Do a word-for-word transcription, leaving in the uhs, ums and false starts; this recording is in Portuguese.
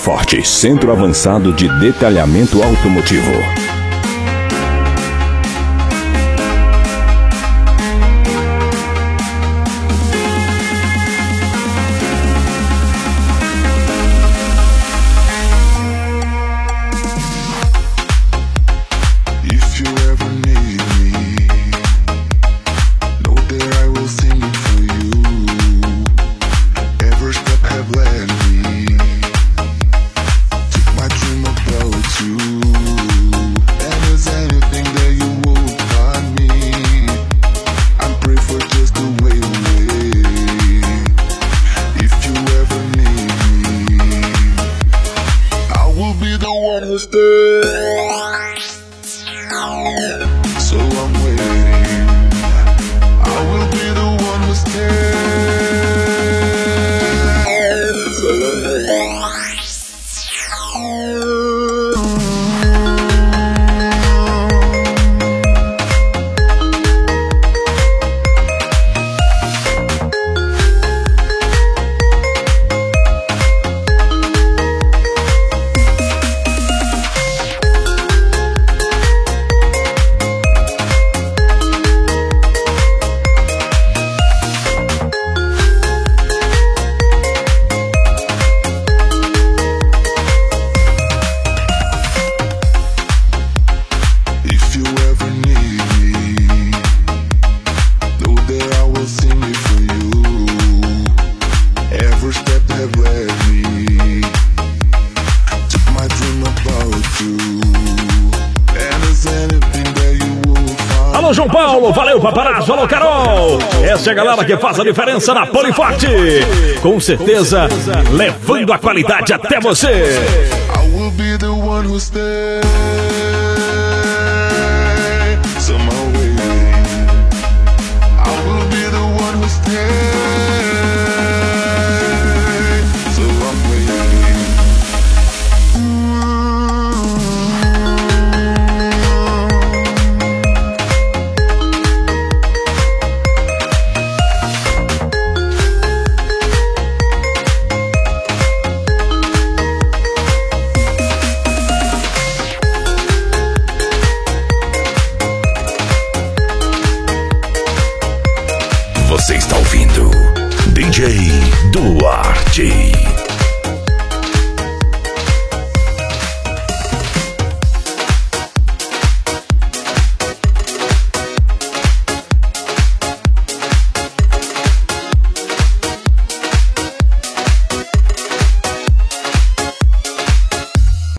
Poliforte, Centro Avançado de Detalhamento Automotivo. João Paulo, valeu paparazzo, alô Carol, essa é a galera que faz a diferença na Poliforte, com certeza levando a qualidade até você. I will be the one who stays.